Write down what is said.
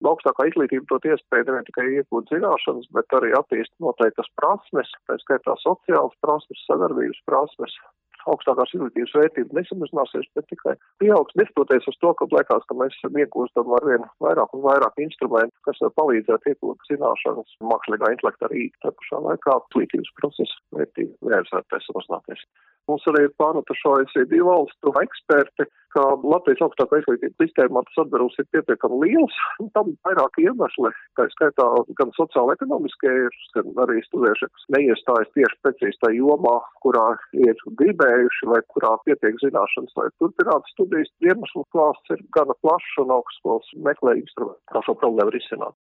Augstākā izglītība dod iespēju ne tikai iegūt zināšanas, bet arī attīstīt noteiktas prasmes, tā skaitā sociālas prasmes, sadarbības prasmes. Augstākās izglītības vērtība nesamazināsies, bet tikai pieaugs, neskatoties uz to, ka liekas, ka mēs iegūstam arvien vairāk un vairāk instrumentu, kas var palīdzēt iegūt zināšanas, mākslīgā intelekta arī tā pašā laikā izglītības procesa vērtība nevajadzētu samazināties. Mums arī ir pārnotuši OECD valstu eksperti, ka Latvijas augstākā izglītības sistēmā tas atdarums ir pietiekami liels. Tam vairāk iemesli, kā skaitā gan sociāla-ekonomiskie, gan arī studieši, kas neiestājas tieši precīzi tā jomā, kurā ir gribējuši vai kurā pietiek zināšanas, lai turpinātu studijas. Iemeslu klāsts ir gana plašs un augstskolas meklē instrumentu, kā šo problēmu risināt.